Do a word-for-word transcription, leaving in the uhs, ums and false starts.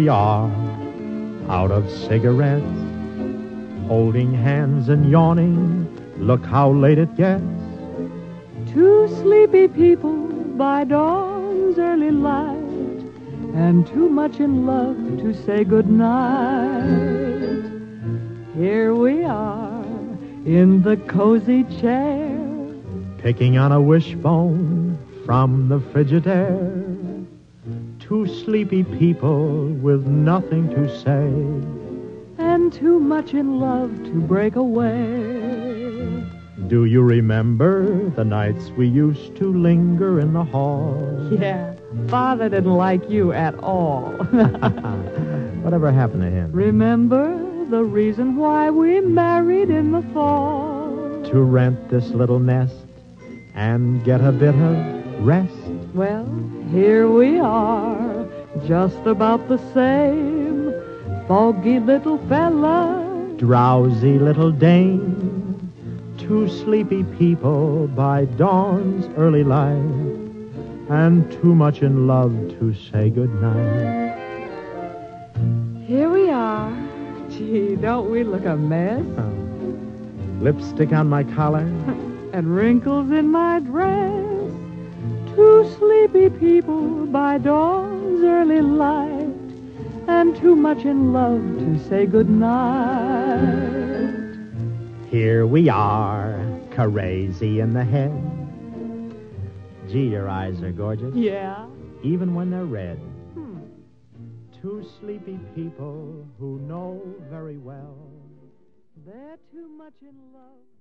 we are, out of cigarettes, holding hands and yawning. Look how late it gets. Two sleepy people by dawn's early light, and too much in love to say goodnight. Here we are in the cozy chair, picking on a wishbone from the Frigidaire. Two sleepy people with nothing to say, and too much in love to break away. Do you remember the nights we used to linger in the hall? Yeah, Father didn't like you at all. Whatever happened to him? Remember the reason why we married in the fall? To rent this little nest and get a bit of rest. Well, here we are, just about the same. Foggy little fella, drowsy little dame. Two sleepy people by dawn's early light, and too much in love to say goodnight. Here we are. Gee, don't we look a mess? Oh. Lipstick on my collar and wrinkles in my dress. Two sleepy people by dawn's early light, and too much in love to say goodnight. Here we are, crazy in the head. Gee, your eyes are gorgeous. Yeah. Even when they're red. Hmm. Two sleepy people who know very well they're too much in love.